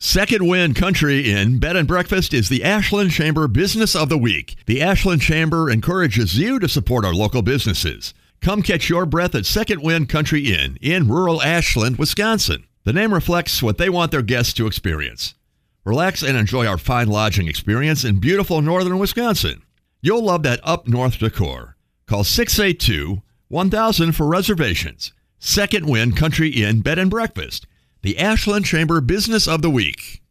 Second Wind Country Inn Bed and Breakfast is the Ashland Chamber Business of the Week. The Ashland Chamber encourages you to support our local businesses. Come catch your breath at Second Wind Country Inn in rural Ashland, Wisconsin. The name reflects what they want their guests to experience. Relax and enjoy our fine lodging experience in beautiful northern Wisconsin. You'll love that up-north decor. Call 682-1000 for reservations. Second Wind Country Inn Bed and Breakfast, the Ashland Chamber Business of the Week.